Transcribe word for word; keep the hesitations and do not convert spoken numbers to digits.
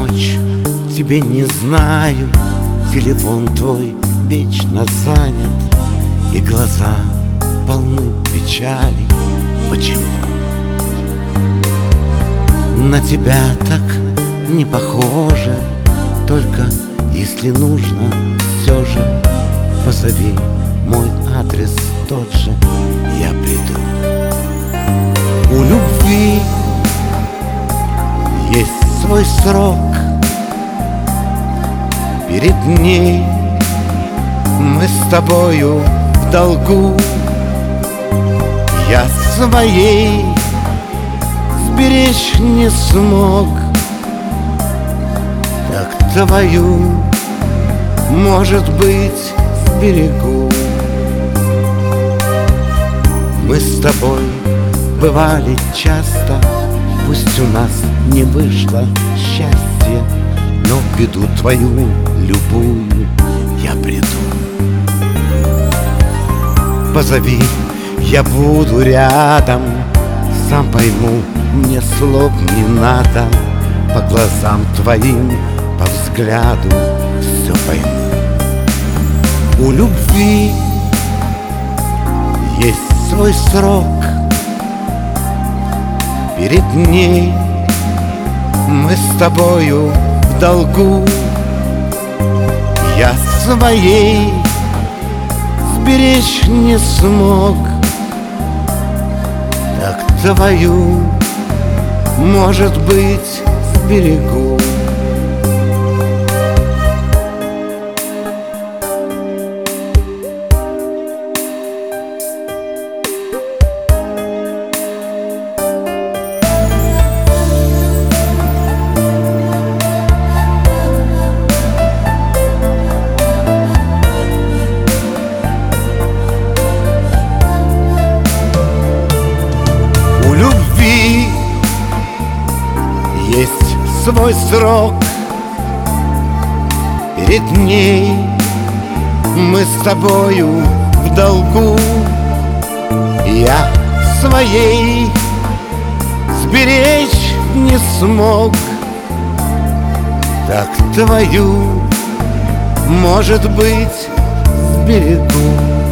помочь тебе не знаю. Телефон твой вечно занят, и глаза полны печали. Почему? На тебя так не похоже. Только если нужно, все же позови, мой адрес тот же, я приду. У любви есть свой срок, перед ней мы с тобою в долгу. Я своей сберечь не смог, так твою, может быть, сберегу. Мы с тобой бывали часто, пусть у нас не вышло счастья, но в беду твою любую я приду. Позови, я буду рядом, сам пойму, мне слов не надо. По глазам твоим, по взгляду все пойму. У любви есть свой срок, перед ней мы с тобою в долгу. Я своей сберечь не смог, так твою, может быть, сберегу. Есть свой срок, перед ней мы с тобою в долгу. Я своей сберечь не смог, так твою, может быть, сберегу.